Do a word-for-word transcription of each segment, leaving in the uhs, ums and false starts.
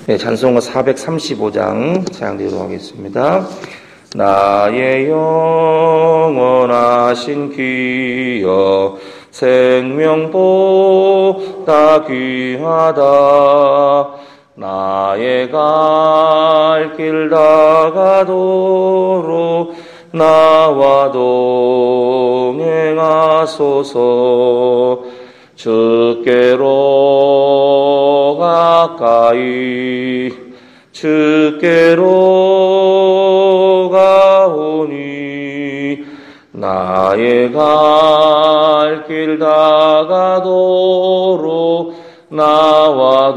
네, 찬송가 사백삼십오 장 찬양드리도록 하겠습니다. 나의 영원하신 귀여 생명보다 귀하다. 나의 갈 길 다가도록 나와 동행하소서. 주께로 가까이 주께로 가오니 나의 갈 길 다가도록 나와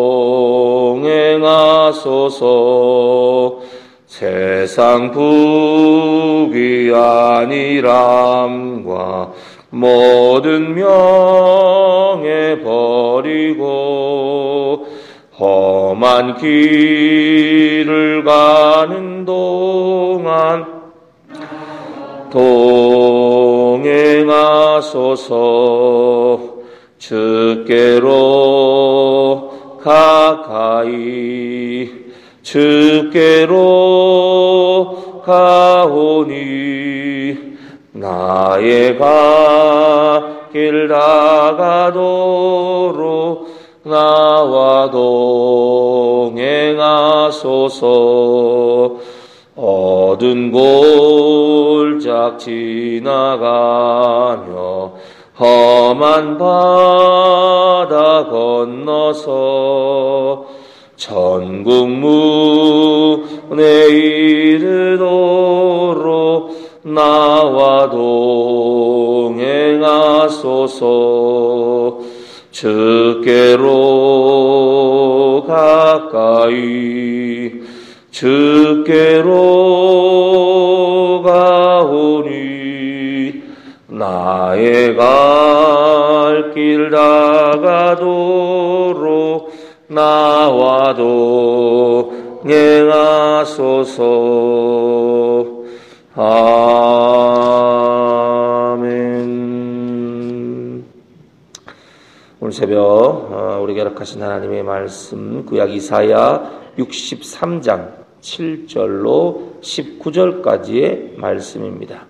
동행하소서. 세상 부귀 아니람과 모든 명예 버리고 험한 길을 가는 동안 동행하소서. 주께로 가까이 주께로 가오니 나의 갈 길 다가도록 나와 동행하소서. 어두운 골작 지나가며 험한 바다 건너서 천국 문에 이르도록 나와 동행하소서. 주께로 가까이 주께로 가오니 나의 갈 길 다가도록 나와 동행하소서. 아멘. 오늘 새벽 우리에게 허락하신 하나님의 말씀 구약 이사야 육십삼 장 칠 절로 십구 절까지의 말씀입니다.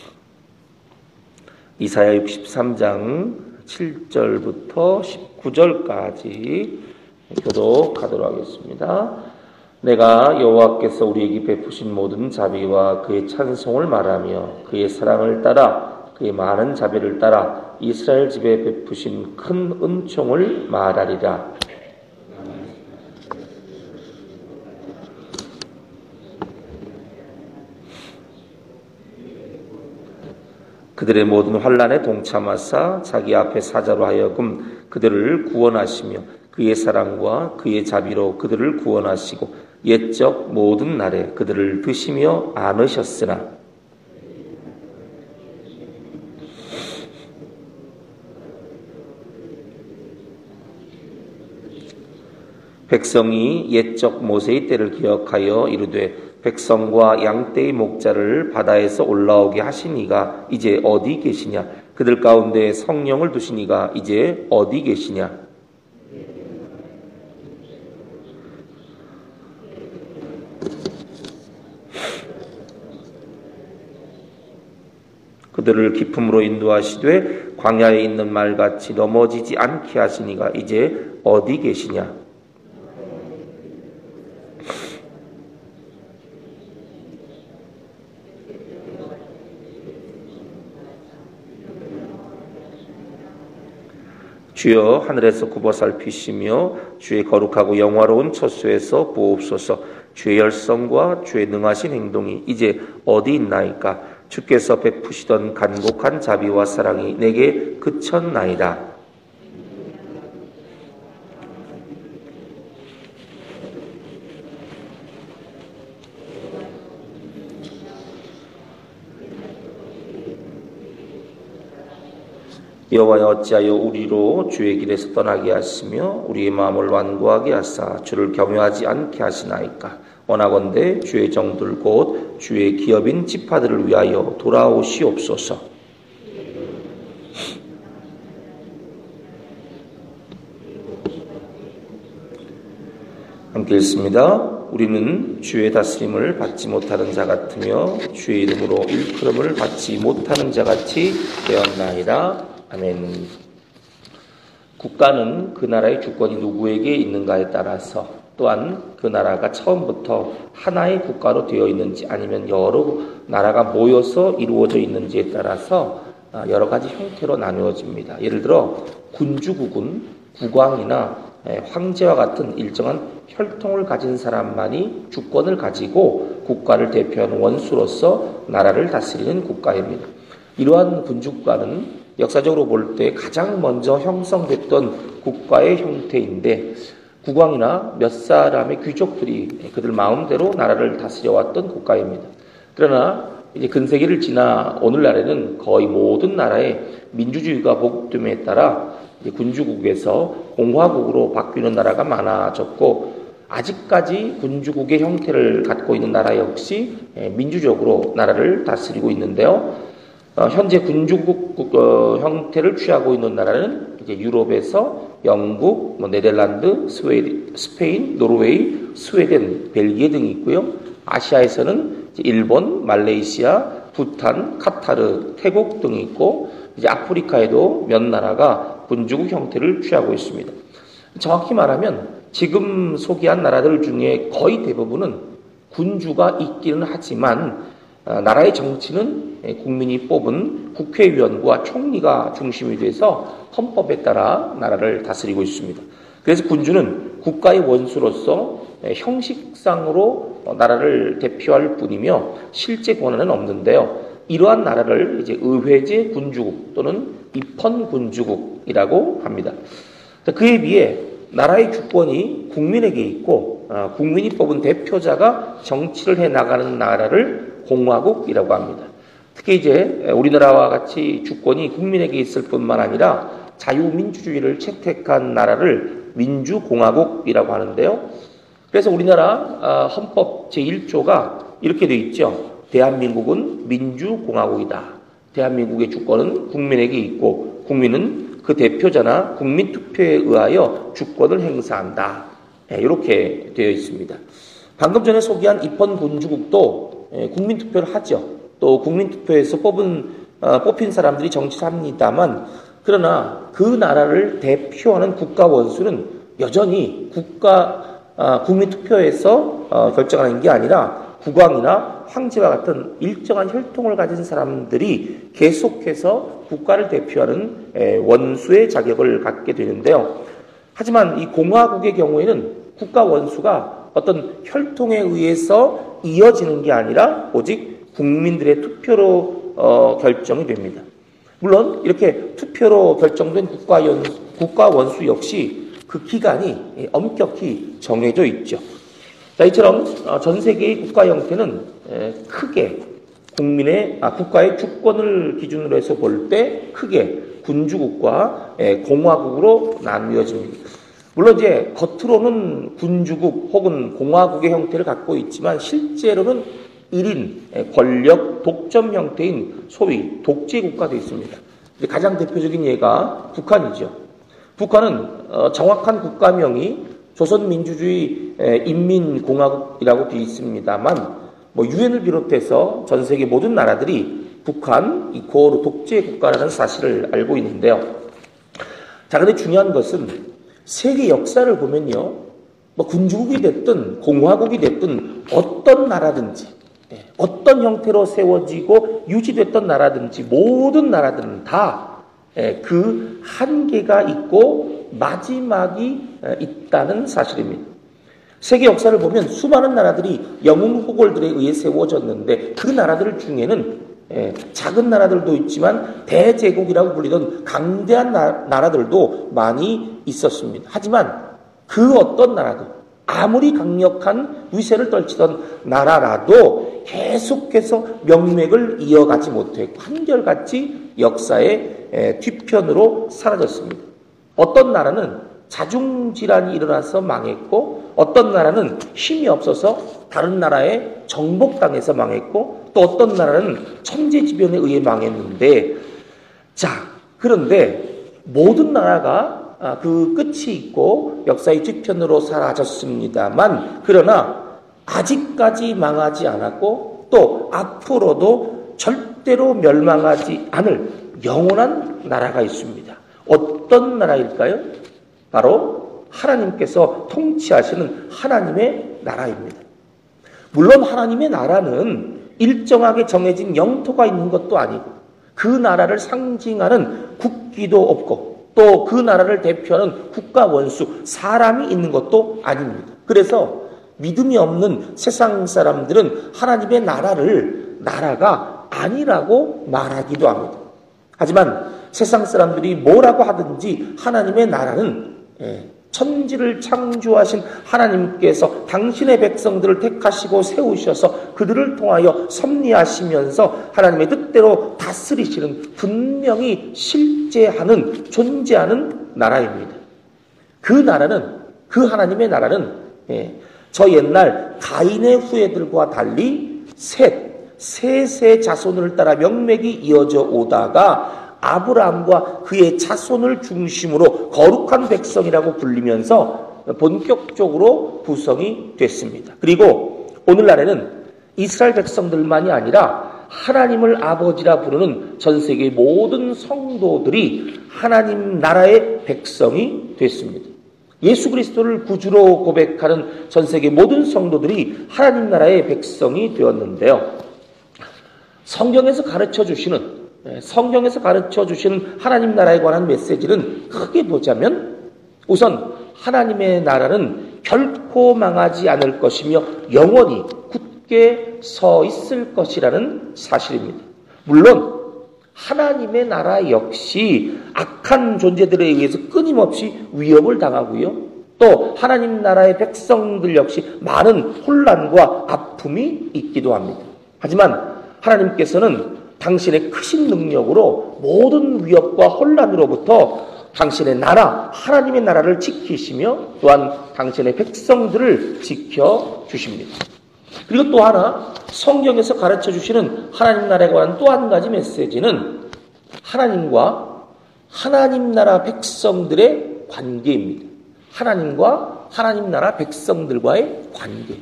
이사야 육십삼 장 칠 절부터 십구 절까지 교독하도록 하겠습니다. 내가 여호와께서 우리에게 베푸신 모든 자비와 그의 찬송을 말하며 그의 사랑을 따라 그의 많은 자비를 따라 이스라엘 집에 베푸신 큰 은총을 말하리라. 그들의 모든 환난에 동참하사 자기 앞에 사자로 하여금 그들을 구원하시며 그의 사랑과 그의 자비로 그들을 구원하시고 옛적 모든 날에 그들을 드시며 안으셨으나 백성이 옛적 모세의 때를 기억하여 이르되 백성과 양떼의 목자를 바다에서 올라오게 하신 이가 이제 어디 계시냐? 그들 가운데 성령을 두신 이가 이제 어디 계시냐? 그들을 기품으로 인도하시되 광야에 있는 말같이 넘어지지 않게 하신 이가 이제 어디 계시냐? 주여 하늘에서 굽어 살피시며 주의 거룩하고 영화로운 처소에서 보옵소서. 주의 열성과 주의 능하신 행동이 이제 어디 있나이까? 주께서 베푸시던 간곡한 자비와 사랑이 내게 그쳤나이다. 여호와여 어찌하여 우리로 주의 길에서 떠나게 하시며 우리의 마음을 완고하게 하사 주를 경외하지 않게 하시나이까? 원하건대 주의 정들 곧 주의 기업인 지파들을 위하여 돌아오시옵소서. 함께 읽습니다. 우리는 주의 다스림을 받지 못하는 자 같으며 주의 이름으로 일컬음을 받지 못하는 자 같이 되었나이다. 아멘. 국가는 그 나라의 주권이 누구에게 있는가에 따라서, 또한 그 나라가 처음부터 하나의 국가로 되어 있는지 아니면 여러 나라가 모여서 이루어져 있는지에 따라서 여러 가지 형태로 나누어집니다. 예를 들어 군주국은 국왕이나 황제와 같은 일정한 혈통을 가진 사람만이 주권을 가지고 국가를 대표하는 원수로서 나라를 다스리는 국가입니다. 이러한 군주국가는 역사적으로 볼 때 가장 먼저 형성됐던 국가의 형태인데, 국왕이나 몇 사람의 귀족들이 그들 마음대로 나라를 다스려왔던 국가입니다. 그러나 이제 근세기를 지나 오늘날에는 거의 모든 나라에 민주주의가 보급됨에 따라 군주국에서 공화국으로 바뀌는 나라가 많아졌고, 아직까지 군주국의 형태를 갖고 있는 나라 역시 민주적으로 나라를 다스리고 있는데요. 어, 현재 군주국 어, 형태를 취하고 있는 나라는 이제 유럽에서 영국, 뭐 네덜란드, 스웨덴, 스페인, 노르웨이, 스웨덴, 벨기에 등이 있고요. 아시아에서는 이제 일본, 말레이시아, 부탄, 카타르, 태국 등이 있고, 이제 아프리카에도 몇 나라가 군주국 형태를 취하고 있습니다. 정확히 말하면 지금 소개한 나라들 중에 거의 대부분은 군주가 있기는 하지만 나라의 정치는 국민이 뽑은 국회의원과 총리가 중심이 돼서 헌법에 따라 나라를 다스리고 있습니다. 그래서 군주는 국가의 원수로서 형식상으로 나라를 대표할 뿐이며 실제 권한은 없는데요. 이러한 나라를 이제 의회제 군주국 또는 입헌 군주국이라고 합니다. 그에 비해 나라의 주권이 국민에게 있고 국민이 뽑은 대표자가 정치를 해 나가는 나라를 공화국이라고 합니다. 특히 이제 우리나라와 같이 주권이 국민에게 있을 뿐만 아니라 자유민주주의를 채택한 나라를 민주공화국이라고 하는데요. 그래서 우리나라 헌법 제일 조가 이렇게 되어 있죠. 대한민국은 민주공화국이다. 대한민국의 주권은 국민에게 있고 국민은 그 대표자나 국민투표에 의하여 주권을 행사한다. 이렇게 되어 있습니다. 방금 전에 소개한 입헌군주국도 국민투표를 하죠. 또 국민투표에서 뽑은, 어, 뽑힌 사람들이 정치를 합니다만, 그러나 그 나라를 대표하는 국가 원수는 여전히 국가, 어, 국민투표에서 어, 결정하는 게 아니라 국왕이나 황제와 같은 일정한 혈통을 가진 사람들이 계속해서 국가를 대표하는 에, 원수의 자격을 갖게 되는데요. 하지만 이 공화국의 경우에는 국가 원수가 어떤 혈통에 의해서 이어지는 게 아니라 오직 국민들의 투표로 어, 결정이 됩니다. 물론 이렇게 투표로 결정된 국가, 연, 국가 원수 역시 그 기간이 엄격히 정해져 있죠. 자, 이처럼 전 세계의 국가 형태는 크게 국민의 아, 국가의 주권을 기준으로 해서 볼 때 크게 군주국과 공화국으로 나누어집니다. 물론 이제 겉으로는 군주국 혹은 공화국의 형태를 갖고 있지만 실제로는 일인 권력 독점 형태인 소위 독재국가도 있습니다. 가장 대표적인 예가 북한이죠. 북한은 정확한 국가명이 조선민주주의 인민공화국이라고 되어 있습니다만, 뭐 유엔을 비롯해서 전 세계 모든 나라들이 북한 이코르 독재국가라는 사실을 알고 있는데요. 자, 근데 중요한 것은 세계 역사를 보면요, 뭐 군주국이 됐든 공화국이 됐든 어떤 나라든지 어떤 형태로 세워지고 유지됐던 나라든지 모든 나라들은 다 그 한계가 있고 마지막이 있다는 사실입니다. 세계 역사를 보면 수많은 나라들이 영웅호걸들에 의해 세워졌는데 그 나라들 중에는 작은 나라들도 있지만 대제국이라고 불리던 강대한 나라들도 많이 있었습니다. 하지만 그 어떤 나라도 아무리 강력한 위세를 떨치던 나라라도 계속해서 명맥을 이어가지 못했고 한결같이 역사의 뒤편으로 사라졌습니다. 어떤 나라는 자중질환이 일어나서 망했고 어떤 나라는 힘이 없어서 다른 나라에 정복당해서 망했고 또 어떤 나라는 천재지변에 의해 망했는데, 자, 그런데 모든 나라가 그 끝이 있고 역사의 뒤편으로 사라졌습니다만, 그러나 아직까지 망하지 않았고 또 앞으로도 절대로 멸망하지 않을 영원한 나라가 있습니다. 어떤 나라일까요? 바로 하나님께서 통치하시는 하나님의 나라입니다. 물론 하나님의 나라는 일정하게 정해진 영토가 있는 것도 아니고 그 나라를 상징하는 국기도 없고 또 그 나라를 대표하는 국가 원수, 사람이 있는 것도 아닙니다. 그래서 믿음이 없는 세상 사람들은 하나님의 나라를 나라가 아니라고 말하기도 합니다. 하지만 세상 사람들이 뭐라고 하든지 하나님의 나라는 천지를 창조하신 하나님께서 당신의 백성들을 택하시고 세우셔서 그들을 통하여 섭리하시면서 하나님의 뜻대로 다스리시는 분명히 실제하는 존재하는 나라입니다. 그 나라는 그 하나님의 나라는 저 옛날 가인의 후예들과 달리 셋, 셋의 자손을 따라 명맥이 이어져 오다가 아브라함과 그의 자손을 중심으로 거룩한 백성이라고 불리면서 본격적으로 구성이 됐습니다. 그리고 오늘날에는 이스라엘 백성들만이 아니라 하나님을 아버지라 부르는 전 세계 모든 성도들이 하나님 나라의 백성이 됐습니다. 예수 그리스도를 구주로 고백하는 전 세계 모든 성도들이 하나님 나라의 백성이 되었는데요. 성경에서 가르쳐 주시는 성경에서 가르쳐 주시는 하나님 나라에 관한 메시지는 크게 보자면 우선 하나님의 나라는 결코 망하지 않을 것이며 영원히 굳게 서 있을 것이라는 사실입니다. 물론 하나님의 나라 역시 악한 존재들에 의해서 끊임없이 위협을 당하고요. 또 하나님 나라의 백성들 역시 많은 혼란과 아픔이 있기도 합니다. 하지만 하나님께서는 당신의 크신 능력으로 모든 위협과 혼란으로부터 당신의 나라, 하나님의 나라를 지키시며 또한 당신의 백성들을 지켜주십니다. 그리고 또 하나 성경에서 가르쳐 주시는 하나님 나라에 관한 또 한 가지 메시지는 하나님과 하나님 나라 백성들의 관계입니다. 하나님과 하나님 나라 백성들과의 관계.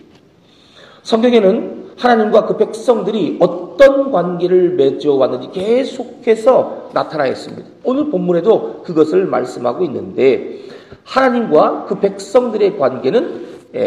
성경에는 하나님과 그 백성들이 어떤 관계를 맺어왔는지 계속해서 나타나 있습니다. 오늘 본문에도 그것을 말씀하고 있는데 하나님과 그 백성들의 관계는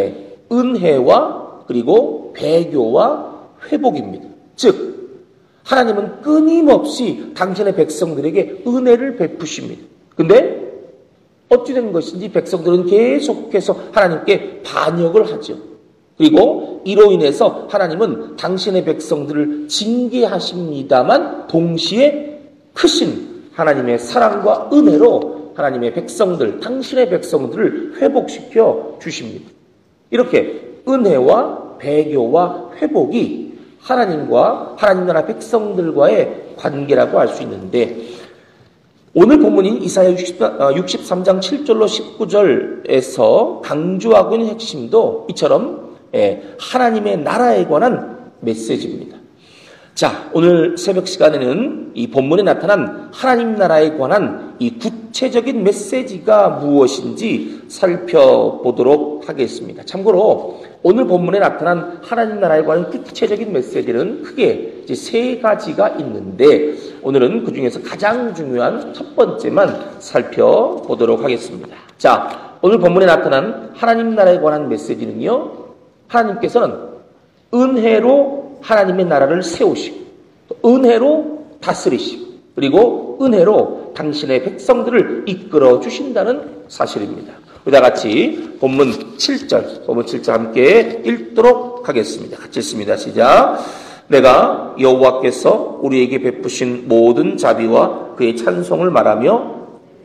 은혜와 그리고 배교와 회복입니다. 즉 하나님은 끊임없이 당신의 백성들에게 은혜를 베푸십니다. 근데 어찌 된 것인지 백성들은 계속해서 하나님께 반역을 하죠. 그리고 이로 인해서 하나님은 당신의 백성들을 징계하십니다만 동시에 크신 하나님의 사랑과 은혜로 하나님의 백성들, 당신의 백성들을 회복시켜 주십니다. 이렇게 은혜와 배교와 회복이 하나님과 하나님 나라 백성들과의 관계라고 할 수 있는데 오늘 본문인 이사야 육십삼 장 칠 절로 십구 절에서 강조하고 있는 핵심도 이처럼 하나님의 나라에 관한 메시지입니다. 자, 오늘 새벽 시간에는 이 본문에 나타난 하나님 나라에 관한 이 구체적인 메시지가 무엇인지 살펴보도록 하겠습니다. 참고로 오늘 본문에 나타난 하나님 나라에 관한 구체적인 메시지는 크게 이제 세 가지가 있는데 오늘은 그 중에서 가장 중요한 첫 번째만 살펴보도록 하겠습니다. 자, 오늘 본문에 나타난 하나님 나라에 관한 메시지는요. 하나님께서는 은혜로 하나님의 나라를 세우시고 은혜로 다스리시고 그리고 은혜로 당신의 백성들을 이끌어 주신다는 사실입니다. 우리가 같이 본문 칠 절, 본문 칠 절 함께 읽도록 하겠습니다. 같이 읽습니다. 시작. 내가 여호와께서 우리에게 베푸신 모든 자비와 그의 찬송을 말하며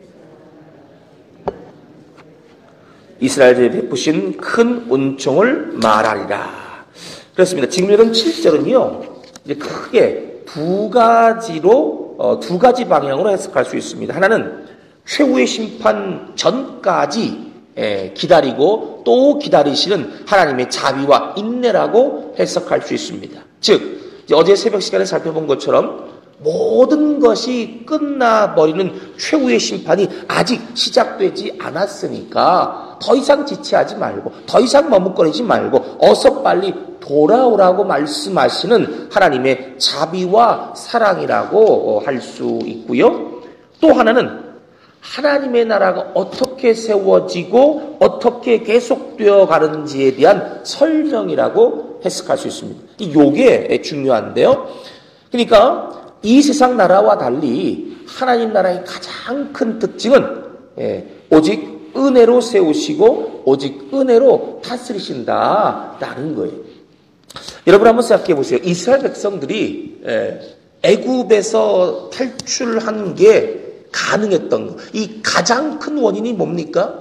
이스라엘에 베푸신 큰 은총을 말하리라. 그렇습니다. 지금 읽은 칠 절은요, 이제 크게 두 가지로, 어, 두 가지 방향으로 해석할 수 있습니다. 하나는 최후의 심판 전까지 예, 기다리고 또 기다리시는 하나님의 자비와 인내라고 해석할 수 있습니다. 즉, 이제 어제 새벽 시간에 살펴본 것처럼 모든 것이 끝나버리는 최후의 심판이 아직 시작되지 않았으니까 더 이상 지체하지 말고 더 이상 머뭇거리지 말고 어서 빨리 돌아오라고 말씀하시는 하나님의 자비와 사랑이라고 할 수 있고요. 또 하나는 하나님의 나라가 어떻게 세워지고 어떻게 계속되어 가는지에 대한 설명이라고 해석할 수 있습니다. 이게 중요한데요. 그러니까 이 세상 나라와 달리 하나님 나라의 가장 큰 특징은 오직 은혜로 세우시고 오직 은혜로 다스리신다라는 거예요. 여러분 한번 생각해 보세요. 이스라엘 백성들이 애굽에서 탈출한 게 가능했던 것. 이 가장 큰 원인이 뭡니까?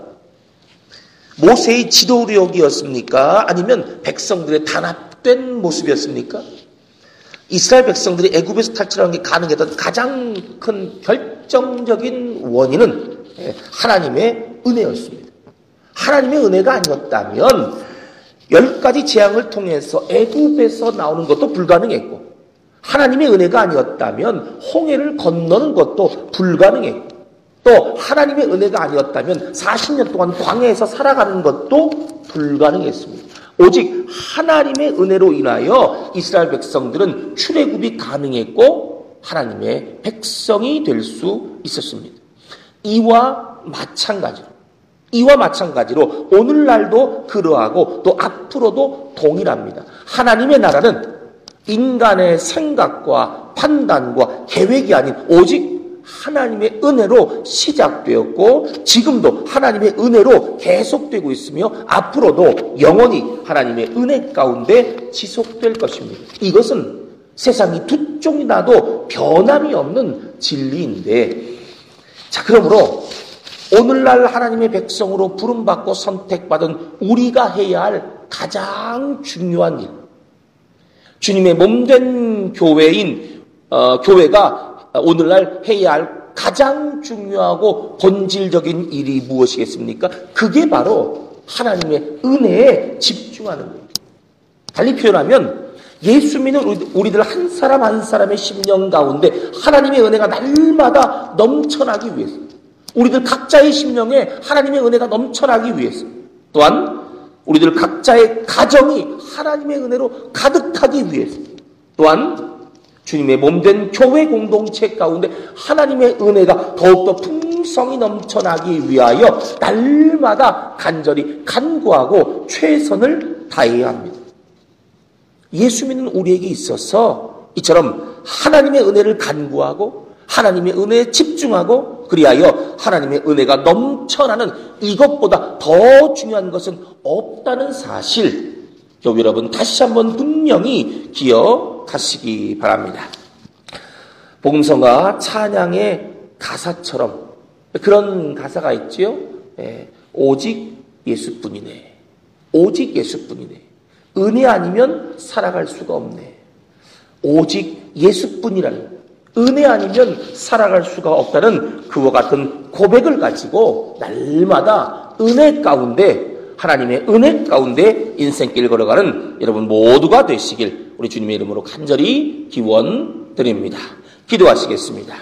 모세의 지도력이었습니까? 아니면 백성들의 단합된 모습이었습니까? 이스라엘 백성들이 애굽에서 탈출하는 게 가능했던 가장 큰 결정적인 원인은 하나님의 은혜였습니다. 하나님의 은혜가 아니었다면 열 가지 재앙을 통해서 애굽에서 나오는 것도 불가능했고 하나님의 은혜가 아니었다면 홍해를 건너는 것도 불가능했고 또 하나님의 은혜가 아니었다면 사십 년 동안 광야에서 살아가는 것도 불가능했습니다. 오직 하나님의 은혜로 인하여 이스라엘 백성들은 출애굽이 가능했고 하나님의 백성이 될 수 있었습니다. 이와 마찬가지로 이와 마찬가지로 오늘날도 그러하고 또 앞으로도 동일합니다. 하나님의 나라는 인간의 생각과 판단과 계획이 아닌 오직 하나님의 은혜로 시작되었고 지금도 하나님의 은혜로 계속되고 있으며 앞으로도 영원히 하나님의 은혜 가운데 지속될 것입니다. 이것은 세상이 두 쪽이 나도 변함이 없는 진리인데 자 그러므로 오늘날 하나님의 백성으로 부름받고 선택받은 우리가 해야 할 가장 중요한 일 주님의 몸된 교회인 어, 교회가 오늘날 해야 할 가장 중요하고 본질적인 일이 무엇이겠습니까? 그게 바로 하나님의 은혜에 집중하는 거예요. 달리 표현하면 예수 믿는 우리들 한 사람 한 사람의 심령 가운데 하나님의 은혜가 날마다 넘쳐나기 위해서 우리들 각자의 심령에 하나님의 은혜가 넘쳐나기 위해서 또한 우리들 각자의 가정이 하나님의 은혜로 가득하기 위해서 또한 주님의 몸된 교회 공동체 가운데 하나님의 은혜가 더욱더 풍성히 넘쳐나기 위하여 날마다 간절히 간구하고 최선을 다해야 합니다. 예수 믿는 우리에게 있어서 이처럼 하나님의 은혜를 간구하고 하나님의 은혜에 집중하고 그리하여 하나님의 은혜가 넘쳐나는 이것보다 더 중요한 것은 없다는 사실 교회 여러분 다시 한번 분명히 기억하시기 바랍니다. 복음성가 찬양의 가사처럼 그런 가사가 있지요. 예, 오직 예수뿐이네. 오직 예수뿐이네. 은혜 아니면 살아갈 수가 없네. 오직 예수뿐이라는 은혜 아니면 살아갈 수가 없다는 그와 같은 고백을 가지고 날마다 은혜 가운데 하나님의 은혜 가운데 인생길 걸어가는 여러분 모두가 되시길 우리 주님의 이름으로 간절히 기원드립니다. 기도하시겠습니다.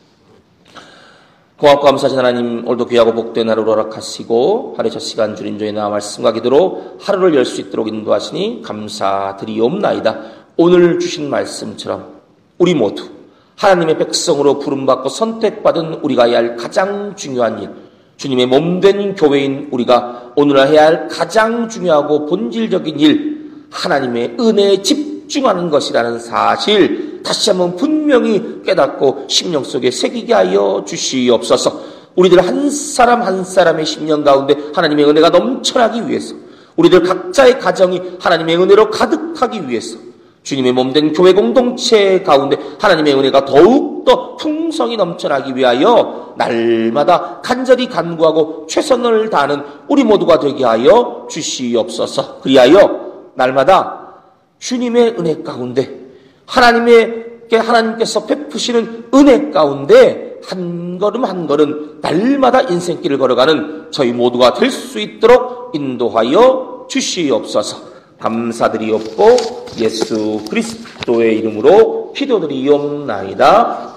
고맙고 감사하신 하나님 오늘도 귀하고 복된 하루를 허락하시고 하루의 첫 시간 주님 저희 나와 말씀과 기도로 하루를 열 수 있도록 인도하시니 감사드리옵나이다. 오늘 주신 말씀처럼 우리 모두 하나님의 백성으로 부름받고 선택받은 우리가 해야 할 가장 중요한 일 주님의 몸된 교회인 우리가 오늘 해야 할 가장 중요하고 본질적인 일 하나님의 은혜에 집중하는 것이라는 사실 다시 한번 분명히 깨닫고 심령 속에 새기게 하여 주시옵소서. 우리들 한 사람 한 사람의 심령 가운데 하나님의 은혜가 넘쳐나기 위해서 우리들 각자의 가정이 하나님의 은혜로 가득하기 위해서 주님의 몸된 교회 공동체 가운데 하나님의 은혜가 더욱더 풍성히 넘쳐나기 위하여 날마다 간절히 간구하고 최선을 다하는 우리 모두가 되게 하여 주시옵소서. 그리하여 날마다 주님의 은혜 가운데 하나님께 하나님께서 베푸시는 은혜 가운데 한 걸음 한 걸음 날마다 인생길을 걸어가는 저희 모두가 될 수 있도록 인도하여 주시옵소서. 감사드리옵고 예수 그리스도의 이름으로 기도드리옵나이다.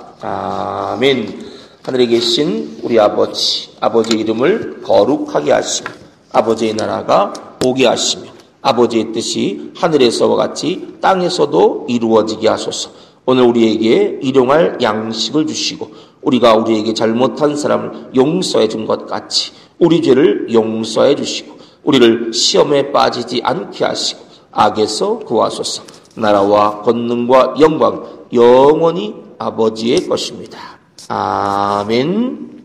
아멘. 하늘에 계신 우리 아버지, 아버지의 이름을 거룩하게 하시고 아버지의 나라가 오게 하시며 아버지의 뜻이 하늘에서와 같이 땅에서도 이루어지게 하소서. 오늘 우리에게 일용할 양식을 주시고 우리가 우리에게 잘못한 사람을 용서해 준 것 같이 우리 죄를 용서해 주시고 우리를 시험에 빠지지 않게 하시고 악에서 구하소서. 나라와 권능과 영광 영원히 아버지의 것입니다. 아멘.